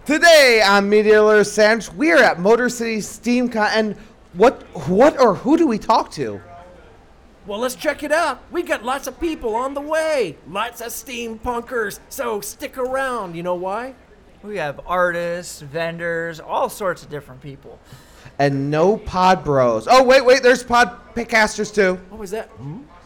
Today on Media Alert Sandwich, we are at Motor City SteamCon, and who do we talk to? Well, let's check it out. We got lots of people on the way. Lots of steampunkers, so stick around. You know why? We have artists, vendors, all sorts of different people. And no pod bros. Oh, wait, there's podcasters too. What was that?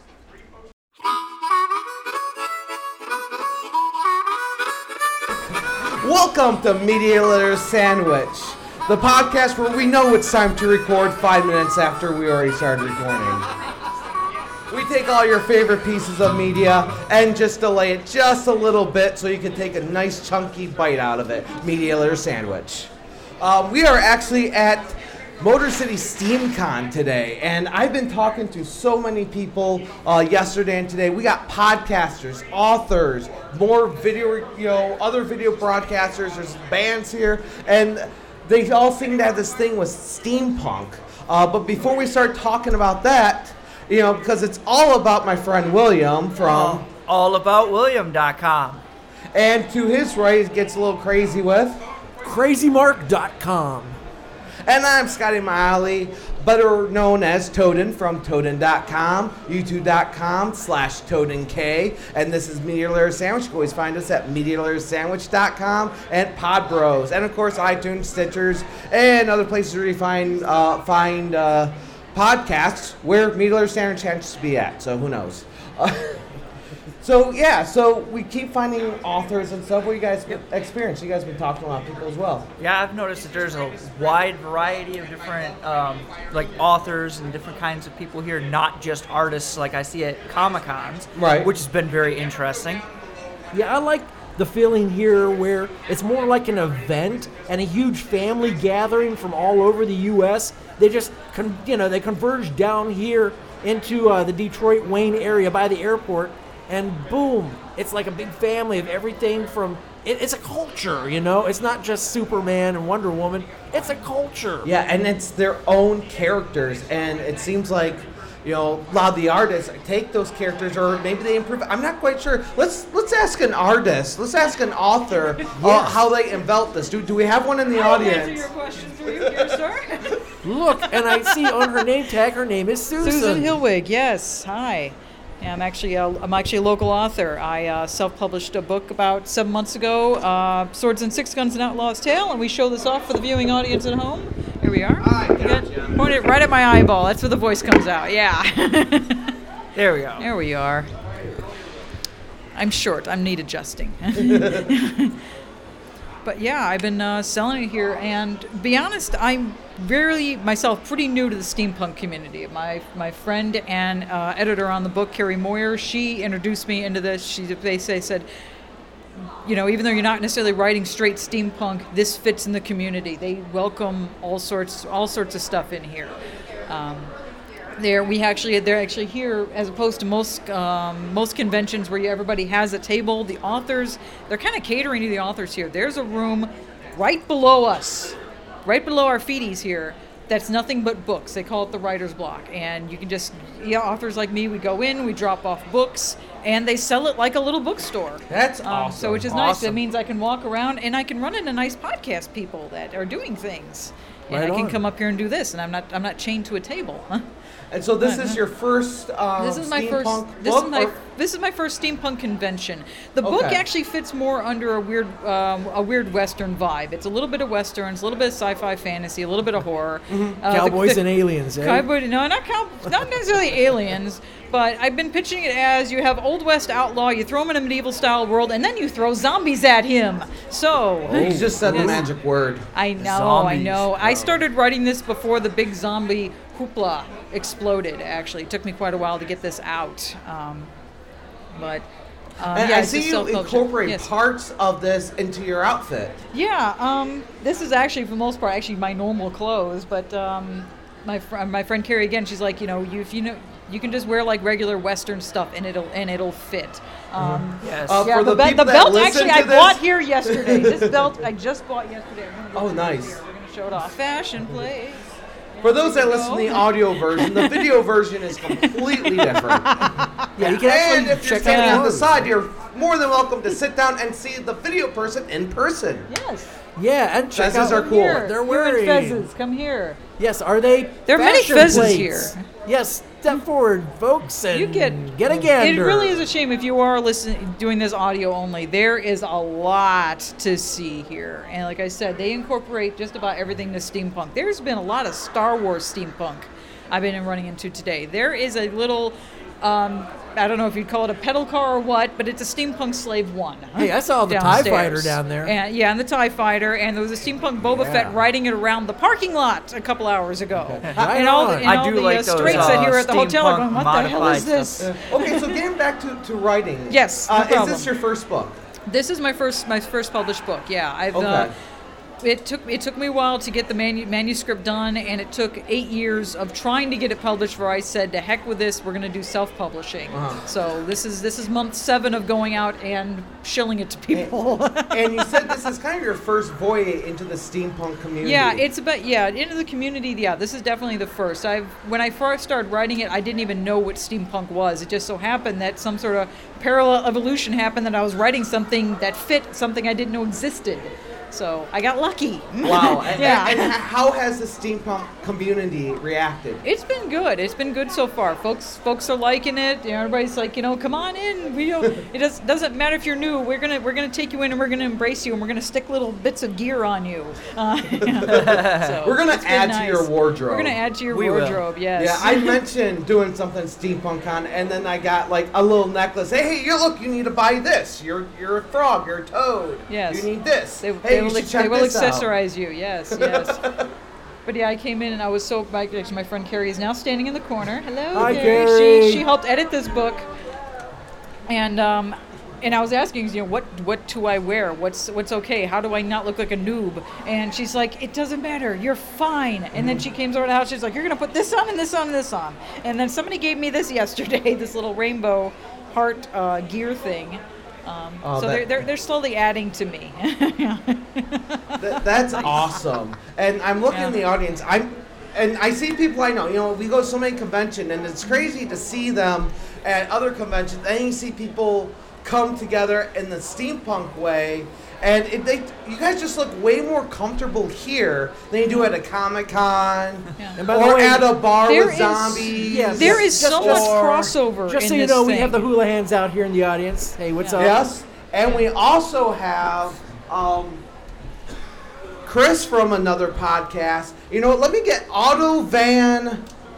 Welcome to Media Alert Sandwich, the podcast where we know it's time to record 5 minutes after we already started recording. We take all your favorite pieces of media and just delay it just a little bit so you can take a nice chunky bite out of it. Media Alert Sandwich. We are actually at Motor City SteamCon today, and I've been talking to so many people yesterday and today. We got podcasters, authors, more video, other video broadcasters. There's bands here, and they all seem to have this thing with steampunk. But before we start talking about that, because it's all about my friend William from allaboutwilliam.com. And to his right, it gets a little crazy with crazymark.com. And I'm Scotty Miley, better known as Toden from Toden.com, YouTube.com/TodenK, and this is Media Alert Sandwich. You can always find us at MediaAlertSandwich.com and Pod Bros, and of course iTunes, Stitchers, and other places where you find podcasts where Media Alert Sandwich happens to be at. So who knows? So we keep finding authors and stuff. What you guys experience? You guys have been talking to a lot of people as well. Yeah, I've noticed that there's a wide variety of different authors and different kinds of people here, not just artists like I see at Comic-Cons, right? Which has been very interesting. Yeah, I like the feeling here where it's more like an event and a huge family gathering from all over the U.S. They just, they converge down here into the Detroit Wayne area by the airport. And boom, it's like a big family of everything from, it's a culture, It's not just Superman and Wonder Woman. It's a culture. Yeah, and it's their own characters. And it seems like, a lot of the artists take those characters, or maybe they improve. I'm not quite sure. Let's ask an artist. Let's ask an author how they envelop this. Do we have one in the audience? I'll answer your question for you here, sir. Look, and I see on her name tag, her name is Susan. Susan Hilwig, yes. Hi. Yeah, I'm actually a local author. I self-published a book about 7 months ago, Swords and Six Guns: An Outlaw's Tale, and we show this off for the viewing audience at home. Here we are. Point it right at my eyeball. That's where the voice comes out. Yeah. There we go. There we are. I'm short. I'm need adjusting. But yeah, I've been selling it here, and to be honest, I'm myself pretty new to the steampunk community. My friend and editor on the book, Carrie Moyer, she introduced me into this. She said, even though you're not necessarily writing straight steampunk, this fits in the community. They welcome all sorts of stuff in here. They're actually here, as opposed to most conventions where everybody has a table. The authors, they're kind of catering to the authors here. There's a room right below us, right below our feeties here, that's nothing but books. They call it the writer's block, and you can just, authors like me, we go in, we drop off books, and they sell it like a little bookstore. That's awesome. So which is nice. That means I can walk around and I can run into nice podcast people that are doing things, and I can come up here and do this, and I'm not chained to a table. And so this is your first This is my steampunk first. This is my first steampunk convention. The book actually fits more under a weird Western vibe. It's a little bit of westerns, a little bit of sci-fi fantasy, a little bit of horror. Cowboys and aliens, eh? Not necessarily aliens, but I've been pitching it as you have Old West outlaw, you throw him in a medieval style world, and then you throw zombies at him. So you just said the magic word. I know. Zombies. I started writing this before the big zombie hoopla exploded. Actually, it took me quite a while to get this out. I see you incorporate parts of this into your outfit. Yeah, this is actually, for the most part, my normal clothes. But my friend Carrie, again, she's like, you can just wear like regular Western stuff and it'll fit. Yes. For the belt actually I bought here yesterday. This belt I just bought yesterday. Nice. We're gonna show it off. Fashion place. For those that listen to the audio version, the video version is completely different. Yeah, you can actually and if you're check standing out on the side, you're more than welcome to sit down and see the video person in person. Yes. Yeah, and check Fezzes out are cool. Here. They're You and wearing. Fezzes, come here. Yes, are they? There are many fashion Fezzes plates? here. Yes, step forward, folks, and You get a gander. It really is a shame if you are doing this audio only. There is a lot to see here, and like I said, they incorporate just about everything to steampunk. There's been a lot of Star Wars steampunk I've been running into today. There is a little. I don't know if you'd call it a pedal car or what, but it's a Steampunk Slave 1. Hey, I saw the TIE downstairs. Fighter down there. And the TIE Fighter, and there was a Steampunk Boba Fett riding it around the parking lot a couple hours ago. Right and all, on. and I all do the like those, straights that here at the hotel are steampunk going, what the hell is modified this? stuff. Okay, so getting back to writing. Yes, no Is problem. this your first book? This is my first published book. Yeah, I've. Okay. It took me a while to get the manuscript done, and it took 8 years of trying to get it published. Where I said, "To heck with this, we're going to do self-publishing." So this is month 7 of going out and shilling it to people. And you said this is kind of your first foray into the steampunk community. Yeah, it's about into the community. Yeah, this is definitely the first. When I first started writing it, I didn't even know what steampunk was. It just so happened that some sort of parallel evolution happened, that I was writing something that fit something I didn't know existed. So I got lucky. Wow. And, Yeah. and how has the steampunk community reacted? It's been good. It's been good so far. Folks are liking it. You know, everybody's like, come on in. It doesn't matter if you're new. We're gonna take you in and we're gonna embrace you and we're gonna stick little bits of gear on you. So We're gonna it's been add to nice. your wardrobe. We're gonna add to your We will. wardrobe. Yes. Yeah, I mentioned doing something steampunk on, and then I got like a little necklace. Hey, you need to buy this. You're a frog. You're a toad. Yes. You need this. They You will should check they will this out. accessorize you. Yes. But yeah, I came in and I was so. Actually, my friend Carrie is now standing in the corner. Hello, Hi, Carrie. Carrie. She helped edit this book, and I was asking, what do I wear? What's okay? How do I not look like a noob? And she's like, it doesn't matter. You're fine. And then she came over to the house. She's like, you're gonna put this on and this on and this on. And then somebody gave me this yesterday, this little rainbow heart gear thing. So they're slowly adding to me. That's awesome. And I'm looking in the audience. And I see people I know. We go to so many conventions, and it's crazy to see them at other conventions. And you see people come together in the steampunk way, and you guys just look way more comfortable here than you do at a Comic-Con And by the or way, at a bar there with is- zombies. yes, There is Just- so much just- crossover. Just so in you this know, we thing. have the hula hands out here in the audience. Hey, what's up? Yes, and we also have Chris from another podcast. Let me get Autopilot.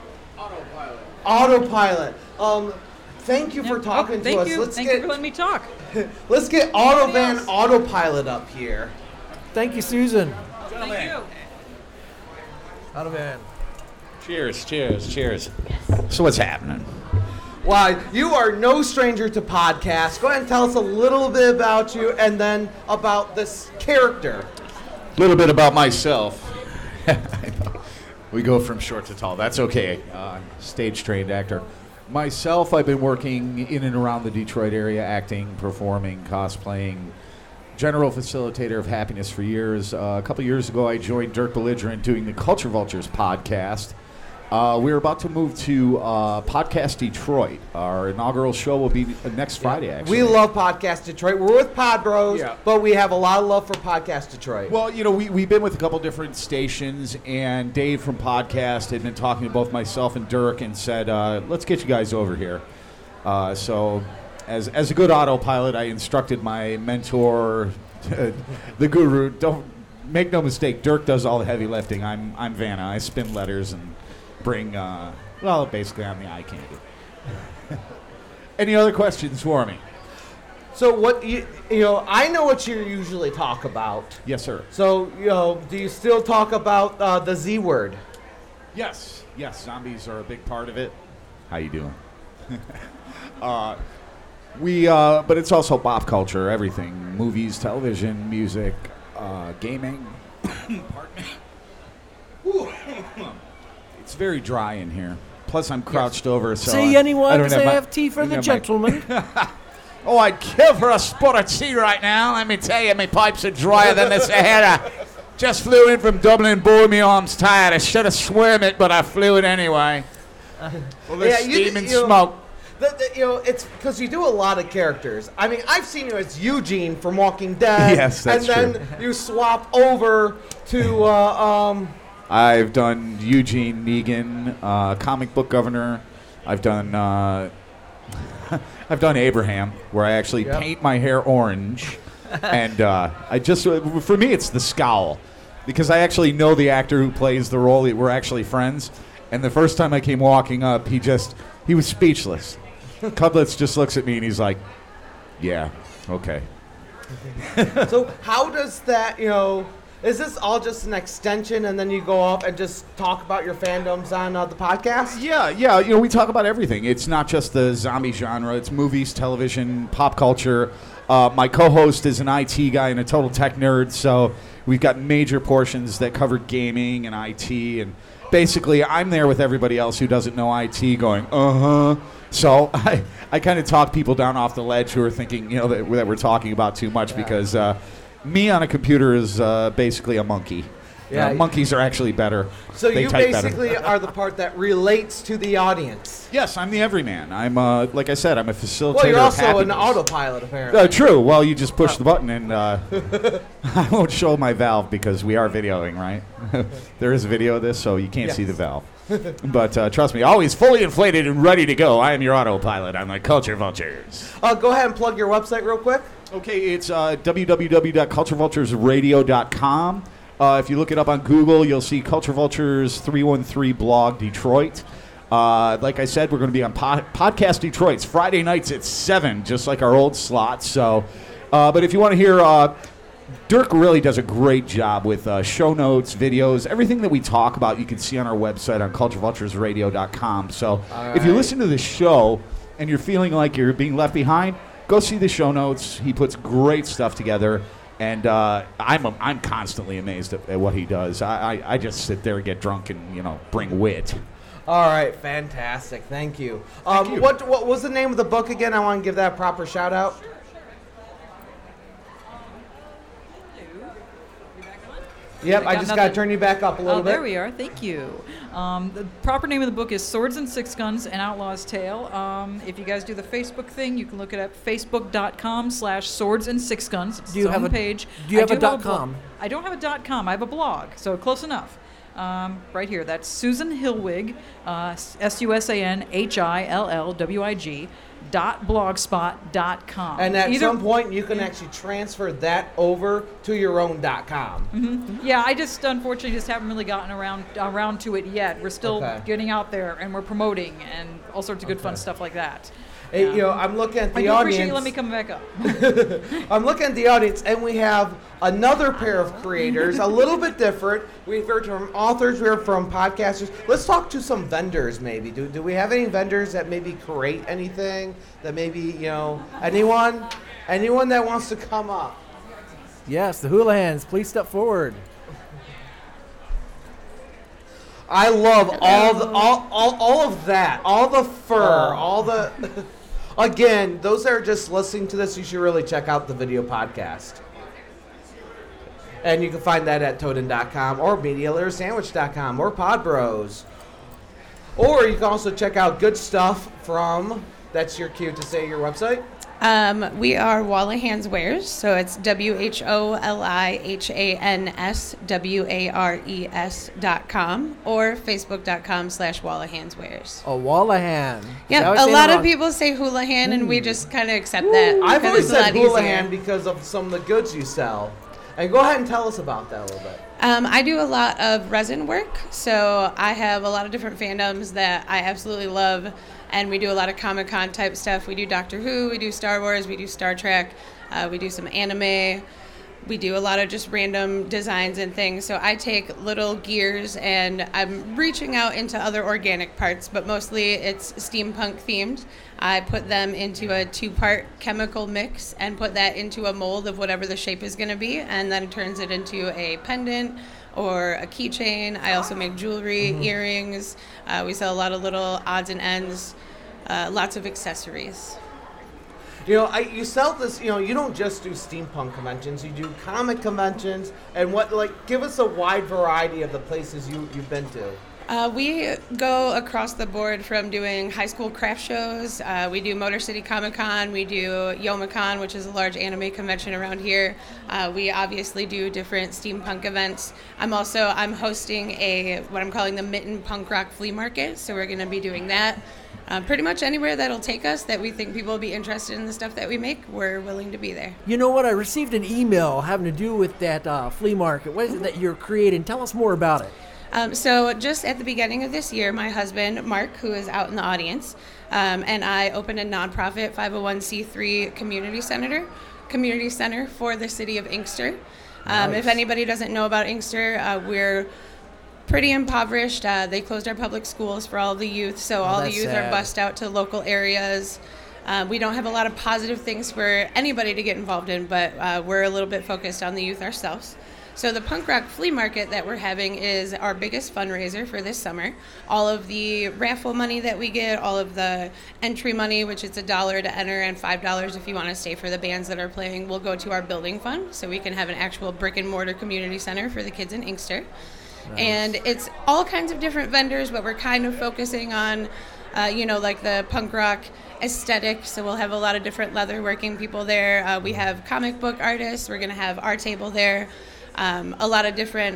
Thank you for talking to Thank us. you. Thank you for letting me talk. Let's get Autopilot up here. Thank you, Susan. Thank you. Autovan. Cheers. So what's happening? Wow, you are no stranger to podcasts. Go ahead and tell us a little bit about you and then about this character. A little bit about myself. We go from short to tall. That's okay. Stage-trained actor. Myself, I've been working in and around the Detroit area, acting, performing, cosplaying, general facilitator of happiness for years. A couple years ago, I joined Dirk Belligerent doing the Culture Vultures podcast. We're about to move to Podcast Detroit. Our inaugural show will be next Friday, actually. We love Podcast Detroit. We're with Pod Bros, Yeah. but we have a lot of love for Podcast Detroit. Well, we've been with a couple different stations, and Dave from Podcast had been talking to both myself and Dirk and said, let's get you guys over here. So as a good autopilot, I instructed my mentor, the guru, don't make no mistake, Dirk does all the heavy lifting. I'm Vanna. I spin letters and bring, basically I'm the eye candy. Any other questions for me? So what I know what you usually talk about. Yes, sir. So do you still talk about the Z word? Yes, zombies are a big part of it. How you doing? But it's also pop culture, everything. Movies, television, music, gaming. Pardon me. Ooh. It's very dry in here. Plus, I'm crouched over, so See I anyone? don't Because I my- have tea for I don't the have my- gentleman. Oh, I'd kill for a spot of tea right now. Let me tell you, my pipes are drier than the Sahara. Just flew in from Dublin, boy, my arm's tired. I should have swam it, but I flew it anyway. Well, there's steam and smoke. It's because you do a lot of characters. I mean, I've seen you as Eugene from Walking Dead. Yes, that's true. And then you swap over to I've done Eugene Negan, comic book governor. I've done I've done Abraham, where I actually paint my hair orange, and for me it's the scowl, because I actually know the actor who plays the role. We're actually friends, and the first time I came walking up, he was speechless. Cudlitz just looks at me and he's like, "Yeah, okay." So how does that, is this all just an extension and then you go up and just talk about your fandoms on the podcast? Yeah. We talk about everything. It's not just the zombie genre. It's movies, television, pop culture. My co-host is an IT guy and a total tech nerd, so we've got major portions that cover gaming and IT, and basically I'm there with everybody else who doesn't know IT going, So I kind of talk people down off the ledge who are thinking, that we're talking about too much, because me on a computer is basically a monkey. Yeah, monkeys are actually better. So They you type basically better. are the part that relates to the audience. Yes, I'm the everyman. I'm, like I said, I'm a facilitator Well, you're of also an happiness. autopilot, apparently. True. Well, you just push the button, and I won't show my valve because we are videoing, right? There is a video of this, so you can't see the valve. But trust me, always fully inflated and ready to go. I am your autopilot. I'm the Culture Vultures. Go ahead and plug your website real quick. Okay, it's www.culturevulturesradio.com. If you look it up on Google, you'll see Culture Vultures 313 Blog Detroit. Like I said, we're going to be on Podcast Detroit's Friday nights at 7, just like our old slot. So, but if you want to hear, Dirk really does a great job with show notes, videos, everything that we talk about. You can see on our website on culturevulturesradio.com. So, if you listen to the show and you're feeling like you're being left behind, go see the show notes. He puts great stuff together. And I'm constantly amazed at what he does. I just sit there and get drunk and bring wit. All right, fantastic. Thank you. Thank you. What was the name of the book again? I want to give that a proper shout out. Yep, I just got to turn you back up a little bit. There we are. Thank you. The proper name of the book is Swords and Six Guns, An Outlaw's Tale. If you guys do the Facebook thing, you can look it up, facebook.com/swords-and-six-guns. It's its own page. Do you have a .com? I don't have a .com. I have a blog, so close enough. Right here. That's Susan Hillwig, SusanHillwig, .blogspot.com. And at some point, you can actually transfer that over to your own .com. Mm-hmm. Yeah, I just unfortunately just haven't really gotten around to it yet. We're still getting out there and we're promoting and all sorts of good fun stuff like that. Hey, I'm looking at the I audience. appreciate you letting me come back up. I'm looking at the audience, and we have another pair of creators, a little bit different. We've heard from authors, we heard from podcasters. Let's talk to some vendors, maybe. Do we have any vendors that maybe create anything that maybe, anyone that wants to come up? Yes, the Houlihan's. Please step forward. I love all of that, all the fur, all the. Again, those that are just listening to this, you should really check out the video podcast. And you can find that at Toden.com or MediaLitterSandwich.com or Podbros. Or you can also check out good stuff from, that's your cue to say your website. We are Wallahan's Wares, so it's WHOLIHANSWARES.com or Facebook.com/Wallahan's Wares. Oh, Wallahan. Yeah, a lot of people say Houlihan, and we just kind of accept that. I've always it's a said lot Houlihan easier. because of some of the goods you sell. And go ahead and tell us about that a little bit. I do a lot of resin work, so I have a lot of different fandoms that I absolutely love, and we do a lot of Comic-Con type stuff. We do Doctor Who, we do Star Wars, we do Star Trek, we do some anime, we do a lot of just random designs and things. So I take little gears and I'm reaching out into other organic parts, but mostly it's steampunk themed. I put them into a 2-part chemical mix and put that into a mold of whatever the shape is going to be, and then turns it into a pendant or a keychain. I also make jewelry, earrings. We sell a lot of little odds and ends, lots of accessories. You sell this, you don't just do steampunk conventions, you do comic conventions, and give us a wide variety of the places you've been to. We go across the board from doing high school craft shows. We do Motor City Comic Con. We do YomaCon, which is a large anime convention around here. We obviously do different steampunk events. I'm hosting what I'm calling the Mitten Punk Rock Flea Market, so we're going to be doing that. Pretty much anywhere that'll take us that we think people will be interested in the stuff that we make, we're willing to be there. You know what? I received an email having to do with that flea market. What is it that you're creating? Tell us more about it. So just at the beginning of this year, my husband, Mark, who is out in the audience, and I opened a nonprofit 501c3 community center for the city of Inkster. Nice. If anybody doesn't know about Inkster, we're pretty impoverished. They closed our public schools for all the youth, so all the that's youth sad. are bussed out to local areas. We don't have a lot of positive things for anybody to get involved in, but we're a little bit focused on the youth ourselves. So the Punk Rock Flea Market that we're having is our biggest fundraiser for this summer. All of the raffle money that we get, all of the entry money, which is $1 to enter and $5 if you want to stay for the bands that are playing, will go to our building fund so we can have an actual brick and mortar community center for the kids in Inkster. Nice. And it's all kinds of different vendors, but we're kind of focusing on, like the punk rock aesthetic. So we'll have a lot of different leatherworking people there. We have comic book artists. We're going to have our table there. A lot of different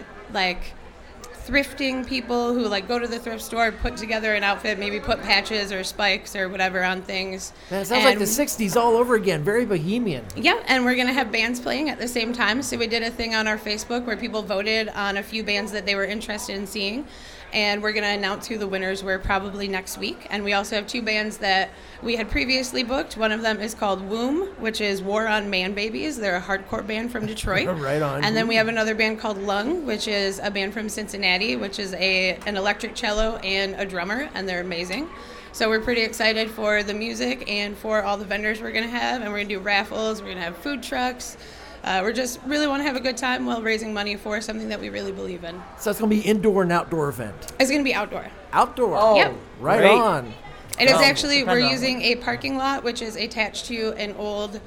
thrifting people who go to the thrift store, put together an outfit, maybe put patches or spikes or whatever on things. Man, it sounds like the 60s all over again, very bohemian. Yeah, and we're going to have bands playing at the same time. So we did a thing on our Facebook where people voted on a few bands that they were interested in seeing. And we're going to announce who the winners were probably next week. And we also have two bands that we had previously booked. One of them is called Womb, which is War on Man Babies. They're a hardcore band from Detroit. Right on. And then we have another band called Lung, which is a band from Cincinnati, which is an electric cello and a drummer, and they're amazing. So we're pretty excited for the music and for all the vendors we're going to have. And we're going to do raffles. We're going to have food trucks. We just really want to have a good time while raising money for something that we really believe in. So it's going to be indoor and outdoor event. It's going to be outdoor. Outdoor? Oh, Yep. Right great. on. It is actually, we're using a parking lot, which is attached to an old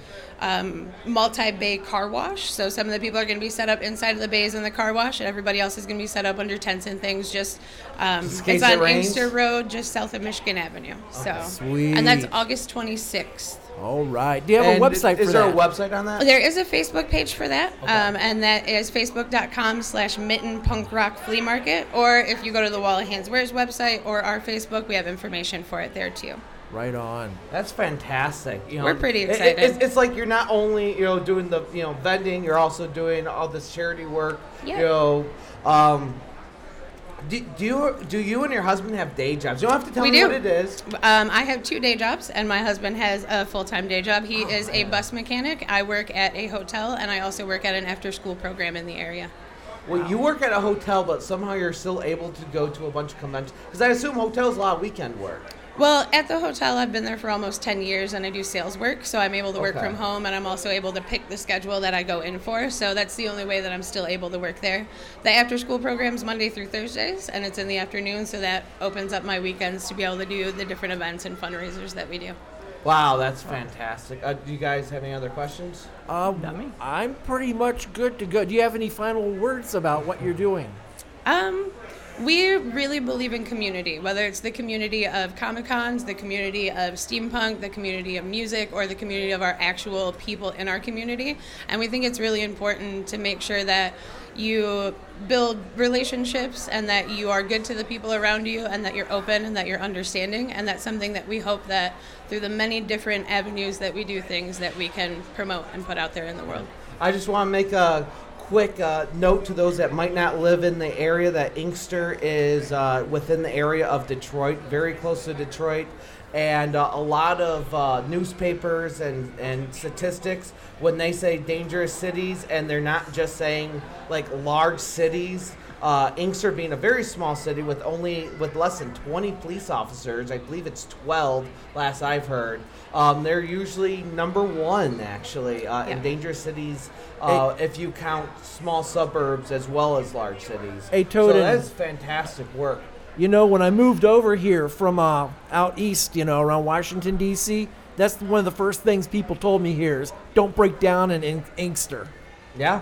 multi-bay car wash. So some of the people are going to be set up inside of the bays in the car wash, and everybody else is going to be set up under tents and things. Just in case it's on it rains? Inkster Road, just south of Michigan Avenue. So, Sweet. and that's August 26th. All right. Do you have a website for that? Is there a website on that? There is a Facebook page for that, and that is facebook.com/Mitten Punk Rock Flea Market. Or if you go to the Wall of Hands Wears website or our Facebook, we have information for it there too. Right on. That's fantastic. We're pretty excited. It's like you're not only doing the vending, you're also doing all this charity work. Yeah. Do you and your husband have day jobs? You don't have to tell We me do. what it is. I have 2 day jobs, and my husband has a full-time day job. He is a bus mechanic. I work at a hotel, and I also work at an after-school program in the area. Well, you work at a hotel, but somehow you're still able to go to a bunch of conventions. Because I assume hotels a lot of weekend work. Well, at the hotel, I've been there for almost 10 years, and I do sales work, so I'm able to work Okay. from home, and I'm also able to pick the schedule that I go in for, so that's the only way that I'm still able to work there. The after-school program's Monday through Thursdays, and it's in the afternoon, so that opens up my weekends to be able to do the different events and fundraisers that we do. Wow, that's fantastic. Do you guys have any other questions? I'm pretty much good to go. Do you have any final words about what you're doing? We really believe in community, whether it's the community of Comic-Cons, the community of steampunk, the community of music, or the community of our actual people in our community. And we think it's really important to make sure that you build relationships and that you are good to the people around you and that you're open and that you're understanding. And that's something that we hope that through the many different avenues that we do things that we can promote and put out there in the world. I just want to make a quick note to those that might not live in the area that Inkster is within the area of Detroit, very close to Detroit. And a lot of newspapers and statistics, when they say dangerous cities, and they're not just saying like large cities, Inkster being a very small city with less than 20 police officers, I believe it's 12 last I've heard. They're usually number one actually in dangerous cities if you count small suburbs as well as large cities. Hey, so Toad, that's fantastic work. when I moved over here from out east, around Washington, D.C., that's one of the first things people told me here is don't break down in Inkster. Yeah.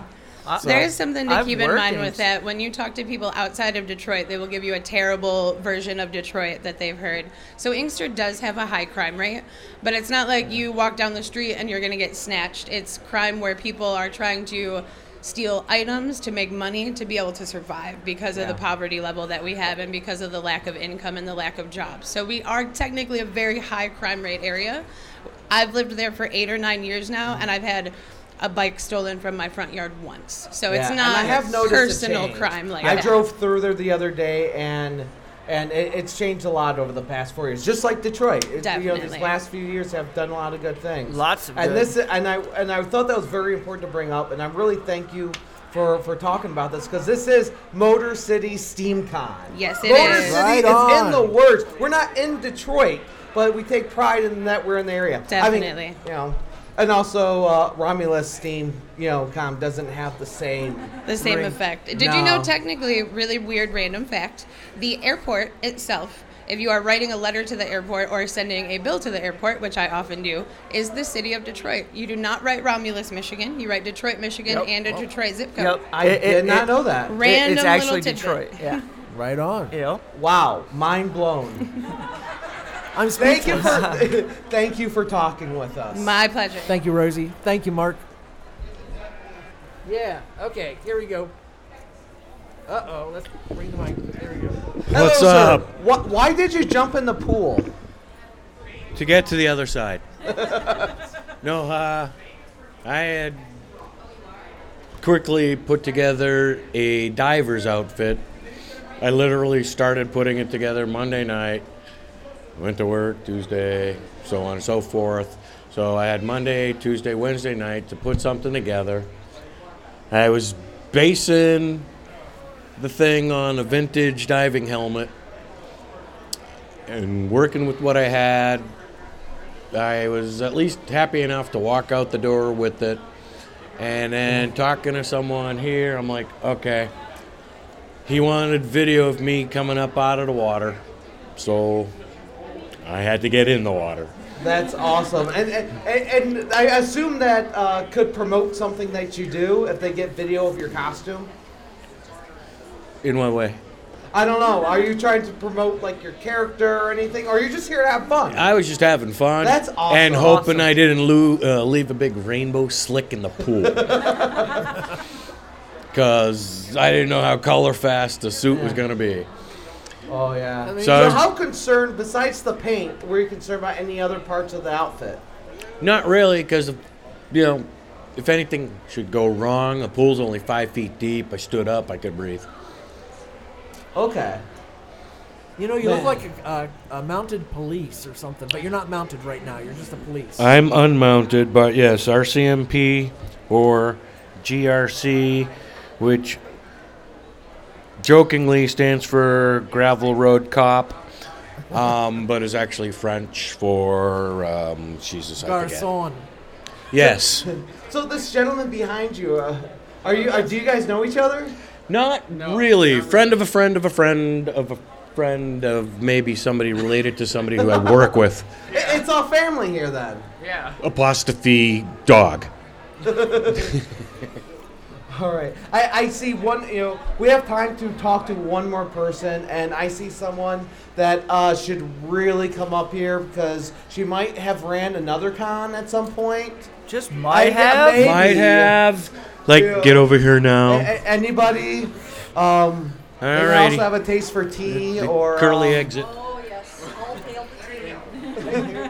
There is something to I've keep in worked mind in- with that. When you talk to people outside of Detroit, they will give you a terrible version of Detroit that they've heard. So Inkster does have a high crime rate, but it's not like you walk down the street and you're going to get snatched. It's crime where people are trying to steal items to make money to be able to survive because of the poverty level that we have and because of the lack of income and the lack of jobs. So we are technically a very high crime rate area. I've lived there for 8 or 9 years now, and I've had a bike stolen from my front yard once. So it's and not I have noticed a personal change. crime like I that. drove through there the other day, and it's changed a lot over the past 4 years. Just like Detroit, these Definitely. last few years have done a lot of good things. Lots of and good. this and I thought that was very important to bring up, and I really thank you for talking about this because this is Motor City SteamCon. Yes, it Motor is. City Right is on. in the words. We're not in Detroit, but we take pride in that we're in the area. Definitely. I mean, and also Romulus Steam, Com doesn't have the same ring. effect. Did you know, technically, really weird random fact, the airport itself, if you are writing a letter to the airport or sending a bill to the airport, which I often do, is the city of Detroit. You do not write Romulus, Michigan. You write Detroit, Michigan, and a Detroit zip code. Yep. I did not know that. Random it's actually little tidbit. Detroit. Yeah. Right on. You know? Wow, mind blown. I'm Thank you speechless. for thank you for talking with us. My pleasure. Thank you, Rosie. Thank you, Mark. Yeah. Okay. Here we go. Let's bring the mic. There we go. Hello, What's sir. up? Why did you jump in the pool? To get to the other side. No, I had quickly put together a diver's outfit. I literally started putting it together Monday night. Went to work Tuesday, so on and so forth. So I had Monday, Tuesday, Wednesday night to put something together. I was basing the thing on a vintage diving helmet and working with what I had. I was at least happy enough to walk out the door with it. And then talking to someone here, I'm like, okay. He wanted video of me coming up out of the water. So I had to get in the water. That's awesome. And I assume that could promote something that you do if they get video of your costume. In what way? I don't know. Are you trying to promote like your character or anything, or are you just here to have fun? I was just having fun. That's awesome. And hoping Awesome. I didn't leave a big rainbow slick in the pool. Because I didn't know how color fast the suit was going to be. Oh yeah. mean, So So- how concerned, besides the paint, were you concerned about any other parts of the outfit? Not really, because, if anything should go wrong, the pool's only 5 feet deep. I stood up, I could breathe. Okay. You look Man. like a mounted police or something, but you're not mounted right now. You're just a police. I'm unmounted, but yes, RCMP or GRC, which jokingly stands for Gravel Road Cop, but is actually French for, Jesus, I forget. Garçon. Yes. So this gentleman behind you, do you guys know each other? Not really. Friend of a friend of a friend of a friend of maybe somebody related to somebody who I work with. It's all family here then. Apostrophe dog. All right. I see one, we have time to talk to one more person, and I see someone that should really come up here because she might have ran another con at some point. Just might I- have. maybe. Might have. Like, Yeah. get over here now. Anybody? They also Alrighty. have a taste for tea The or curly exit. Oh, yes. All hail the king.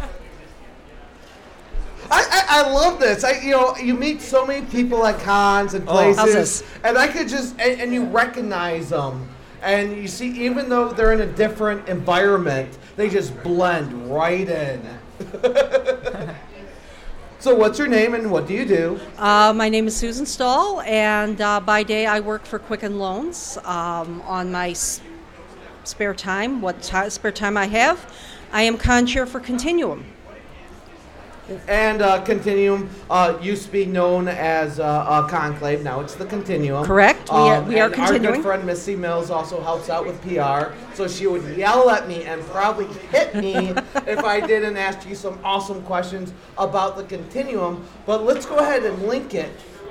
I love this. You meet so many people at cons and places, how's this? and I could just and you recognize them, and you see even though they're in a different environment, they just blend right in. So, what's your name and what do you do? My name is Susan Stahl, and by day I work for Quicken Loans. On my spare time, spare time I have, I am con chair for Continuum. And Continuum used to be known as Conclave. Now it's the Continuum. Correct. We are and our continuing. good friend Missy Mills also helps out with PR. So she would yell at me and probably hit me if I didn't ask you some awesome questions about the Continuum. But let's go ahead and link it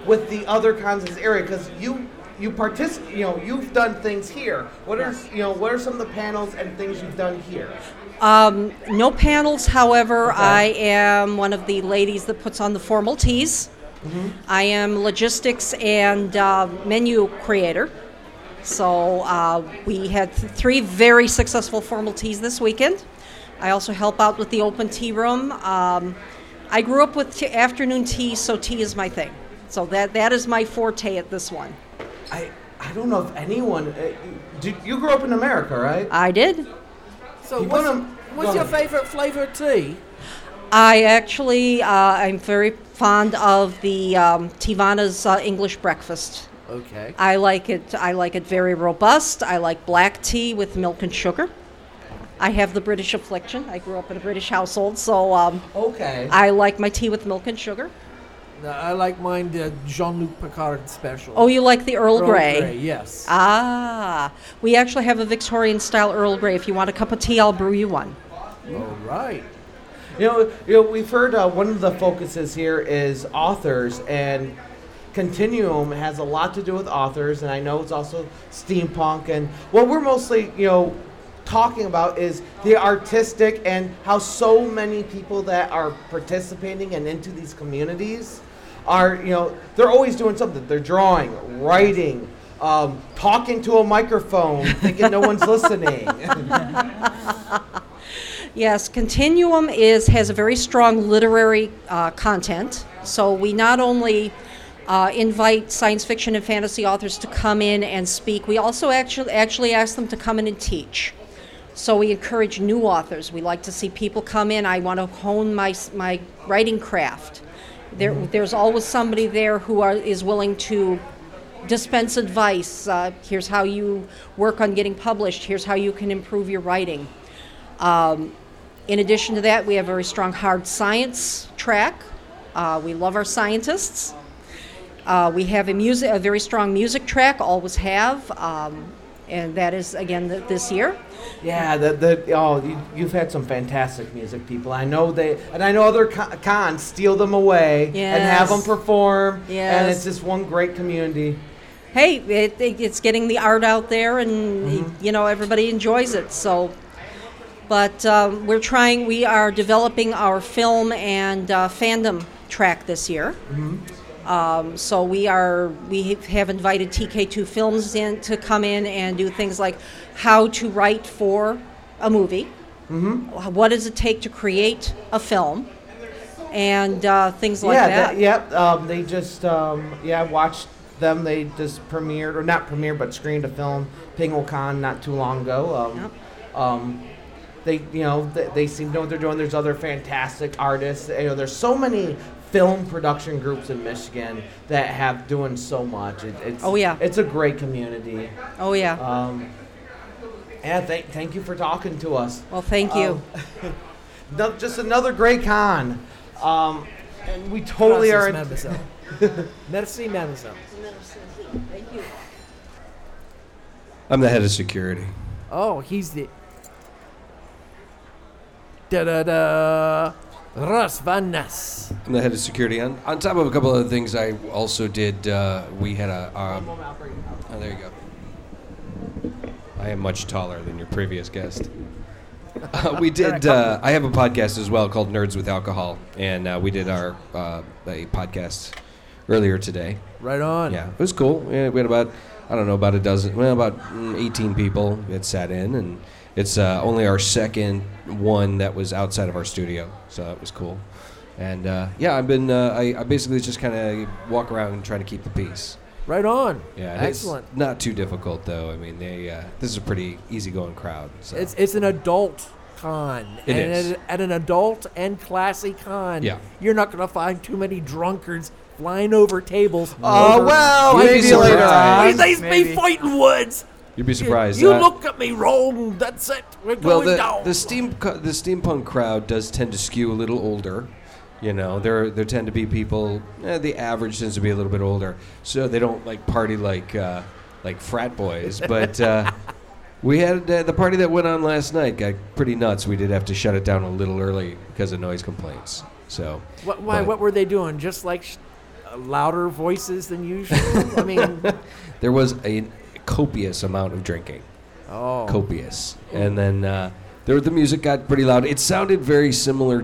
with the other cons in this area? Because you participate, you've done things here. What are some of the panels and things you've done here? No panels, however. Okay. I am one of the ladies that puts on the formal teas. Mm-hmm. I am logistics and menu creator. So we had 3 very successful formal teas this weekend. I also help out with the open tea room. I grew up with afternoon tea, so tea is my thing. So that is my forte at this one. I don't know if anyone... you grew up in America, right? I did. So what's your favorite flavor of tea? I actually, I'm very fond of the Tivana's English breakfast. Okay. I like it very robust. I like black tea with milk and sugar. I have the British affliction. I grew up in a British household, so okay. I like my tea with milk and sugar. I like mine the Jean-Luc Picard special. Oh, you like the Earl Grey? Earl Grey, yes. We actually have a Victorian-style Earl Grey. If you want a cup of tea, I'll brew you one. All right. We've heard one of the focuses here is authors, and Continuum has a lot to do with authors, and I know it's also steampunk. And what we're mostly, talking about is the artistic and how so many people that are participating and into these communities are, they're always doing something. They're drawing, writing, talking to a microphone, thinking no one's listening. Yes, Continuum has a very strong literary content. So we not only invite science fiction and fantasy authors to come in and speak, we also actually ask them to come in and teach. So we encourage new authors. We like to see people come in. I want to hone my writing craft. There's always somebody there who is willing to dispense advice. Here's how you work on getting published. Here's how you can improve your writing. In addition to that, we have a very strong hard science track. We love our scientists. We have a very strong music track, always have, and that is, again, this year. Yeah, you've had some fantastic music people. I know other cons steal them away and have them perform, and it's just one great community. Hey, it's getting the art out there, and everybody enjoys it. So, but we are developing our film and fandom track this year. Mm-hmm. So we have invited TK2 Films in to come in and do things like how to write for a movie, what does it take to create a film, and things like that. They just watched them. They just premiered, or not premiered, but screened a film, PingleCon, not too long ago. They seem to know what they're doing. There's other fantastic artists. There's so many film production groups in Michigan that have doing so much. It's a great community. Oh yeah. Thank you for talking to us. Well, thank you. Just another great con. And we totally are. Merci, mademoiselle. Thank you. I'm the head of security. Oh, he's the. Russ Van Ness. I'm the head of security. On top of a couple other things, I also did. We had a. Oh, there you go. I am much taller than your previous guest. We did. I have a podcast as well called Nerds with Alcohol, and we did our a podcast earlier today. Right on. Yeah, it was cool. Yeah, we had about a dozen, about 18 people that sat in, and it's only our second one that was outside of our studio, so that was cool. And I've been. I basically just kind of walk around and try to keep the peace. Right on. Yeah, excellent. It's not too difficult though. I mean, this is a pretty easygoing crowd. So. It's an adult con. It is. At an adult and classy con, yeah. You're not going to find too many drunkards flying over tables. Maybe later on. They be fighting woods. You'd be surprised. You look at me wrong. That's it. We're going down. The steampunk crowd does tend to skew a little older. There tend to be people. The average tends to be a little bit older, so they don't party like frat boys. But we had the party that went on last night got pretty nuts. We did have to shut it down a little early because of noise complaints. So what were they doing? Just like louder voices than usual? I mean, There was a copious amount of drinking. oh, Copious. And then the music got pretty loud. It sounded very similar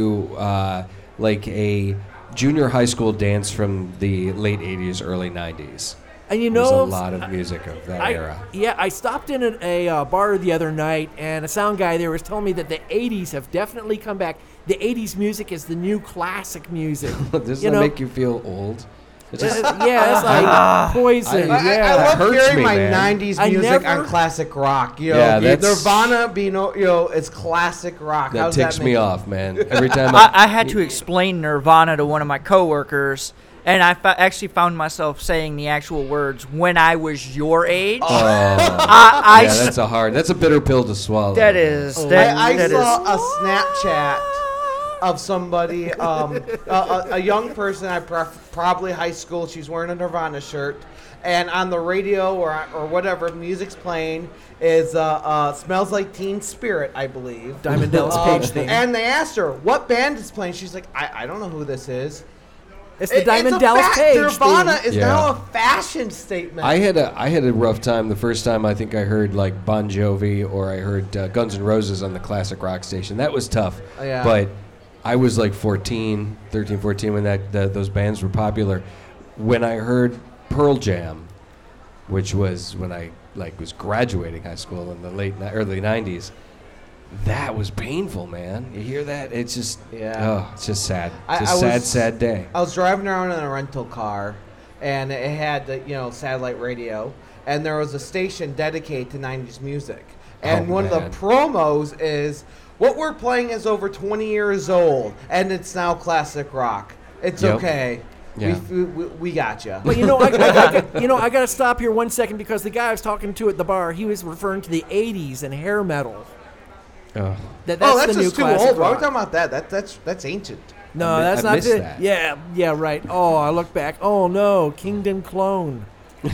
to like a junior high school dance from the late 80s, early 90s. and you There's know, a lot of music of that era. I stopped in at a bar the other night, and a sound guy there was telling me that the 80s have definitely come back. The 80s music is the new classic music. Does you that know? make you feel old? It's just, Yeah, it's like Poison. I- yeah. I love hurts hearing me, my man. 90s I music never- on classic rock. You know, Yeah, that's- Nirvana being, it's classic rock. that How's ticks that me make you- off, man. Every time I had to explain Nirvana to one of my coworkers, and I actually found myself saying the actual words when I was your age. Oh, I yeah, that's a bitter pill to swallow. that is Oh. that, I that saw is. a Snapchat of somebody, a young person, probably high school. She's wearing a Nirvana shirt, and on the radio or whatever music's playing is "Smells Like Teen Spirit," I believe. Diamond Dallas Page theme. And they asked her what band is playing. She's like, I don't know who this is. It's the Diamond It's a Dallas Page Nirvana theme. is Yeah. now a fashion statement. I had a rough time the first time I think I heard like Bon Jovi or I heard Guns N' Roses on the classic rock station. That was tough. Yeah. But I was like 13, 14 when those bands were popular. When I heard Pearl Jam, which was when I was graduating high school in the early 90s, that was painful, man. You hear that? It's just it's just sad. It's a sad day. I was driving around in a rental car, and it had the satellite radio, and there was a station dedicated to 90s music. And one of man. the promos is, what we're playing is over 20 years old, and it's now classic rock. It's Yep. okay. Yeah. We got you. But I got to stop here 1 second because the guy I was talking to at the bar, he was referring to the 80s and hair metal. Oh. That's that's the new just too classic old. Why are we rock. talking about that? That's ancient. No, that's I not missed it. that. Yeah, right. Oh, I look back. Oh no, Kingdom Clone.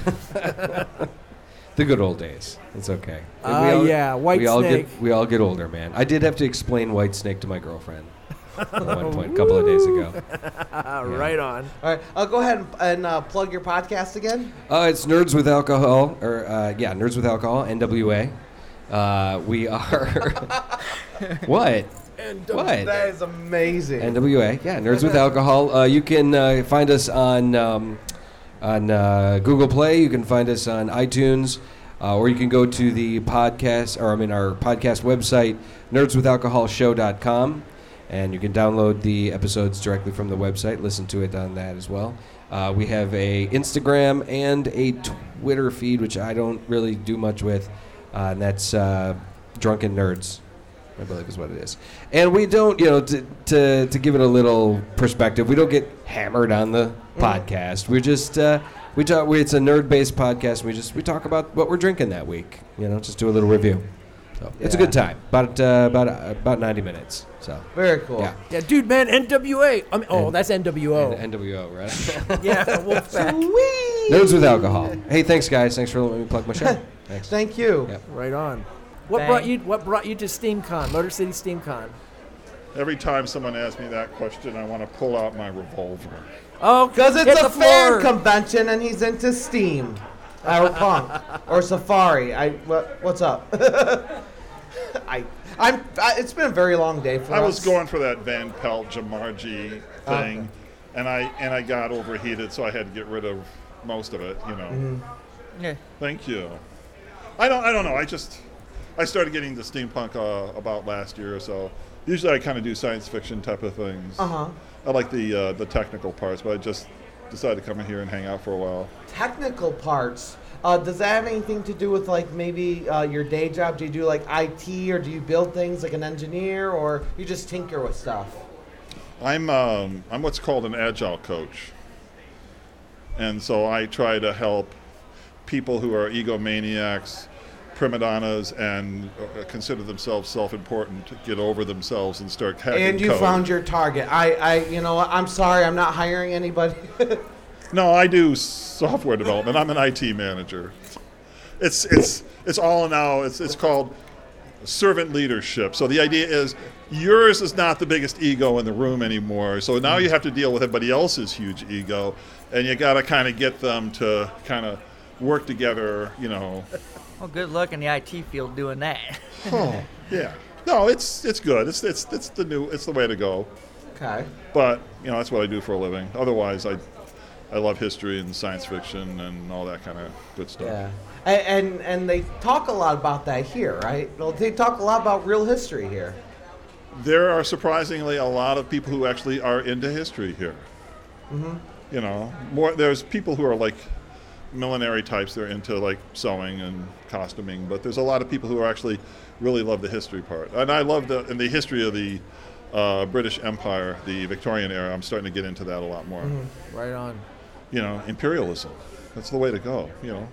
The good old days. It's okay. Yeah, White Snake. We all get older, man. I did have to explain White Snake to my girlfriend at one point, a couple of days ago. Right on. All right, I'll go ahead and plug your podcast again. It's Nerds with Alcohol, Nerds with Alcohol, NWA. We are what? What? That is amazing. NWA, yeah, Nerds with Alcohol. You can find us on Google Play. You can find us on iTunes, or you can go to the podcast, our podcast website, nerdswithalcoholshow.com, and you can download the episodes directly from the website. Listen to it on that as well. We have a Instagram and a Twitter feed, which I don't really do much with, and that's Drunken Nerds, I believe is what it is. And we don't, to give it a little perspective, we don't get hammered on the podcast. We're just it's a nerd-based podcast. We talk about what we're drinking that week. Just do a little review. So it's a good time. About 90 minutes. So Very cool. yeah. Dude, man, NWA. That's NWO. NWO, right? Yeah, Wolfpack. Sweet. Nerds with Alcohol. Hey, thanks guys. Thanks for letting me plug my show. Thanks. Thank you. Yep. Right on. What Bang. brought you to SteamCon, Motor City SteamCon? Every time someone asks me that question, I want to pull out my revolver. Oh, Because it's hit a the fan floor. convention and he's into Steam. Or Punk. Or Safari. What's up? It's been a very long day for us. I was going for that Van Pelt Jamarji thing, and I got overheated, so I had to get rid of most of it. Yeah. Thank you. I don't know. I started getting into steampunk about last year or so. Usually I kind of do science fiction type of things. Uh-huh. I like the technical parts, but I just decided to come in here and hang out for a while. Technical parts. Does that have anything to do with maybe your day job? Do you do IT, or do you build things like an engineer, or you just tinker with stuff? I'm what's called an agile coach, and so I try to help people who are egomaniacs, prima donnas, and consider themselves self-important to get over themselves and start hacking And you code. found your target. I'm sorry, I'm not hiring anybody. No, I do software development. I'm an IT manager. It's all now. It's called servant leadership. So the idea is yours is not the biggest ego in the room anymore. So now you have to deal with everybody else's huge ego, and you got to kind of get them to kind of work together, you know. Well, good luck in the IT field doing that. Yeah. No, it's good. It's the way to go. Okay. But, you know, that's what I do for a living. Otherwise, I love history and science fiction and all that kind of good stuff. Yeah. And they talk a lot about that here, right? Well, they talk a lot about real history here. There are surprisingly a lot of people who actually are into history here. Mm-hmm. You know, there's people who are like millinery types. They're into like sewing and costuming, but there's a lot of people who are actually really love the history part. And I love the history of the British Empire, the Victorian era. I'm starting to get into that a lot more. Mm-hmm. Right on. You know, imperialism. That's the way to go, you know.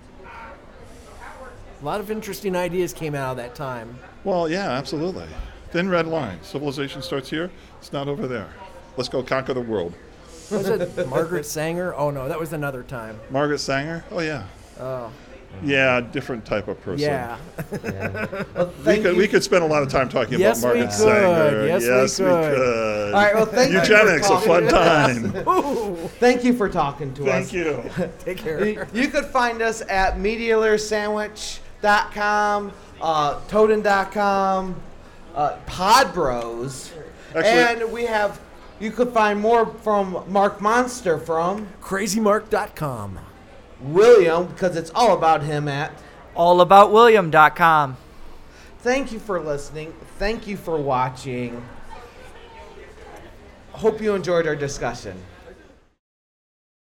A lot of interesting ideas came out of that time. Well, yeah, absolutely. Thin red line. Civilization starts here. It's not over there. Let's go conquer the world. Was it Margaret Sanger? Oh, no, that was another time. Margaret Sanger? Oh, yeah. Oh. Yeah, different type of person. Yeah. Well, we could spend a lot of time talking about Margaret Sanger. Yes, we could. All right, well, thank Eugenics, you a fun time. Thank you for talking to us. Thank you. Take care. You could find us at MediaLayersSandwich.com, Toten.com, Podbros, and you could find more from Mark Monster from CrazyMark.com. William, because it's all about him at allaboutwilliam.com. Thank you for listening. Thank you for watching. Hope you enjoyed our discussion.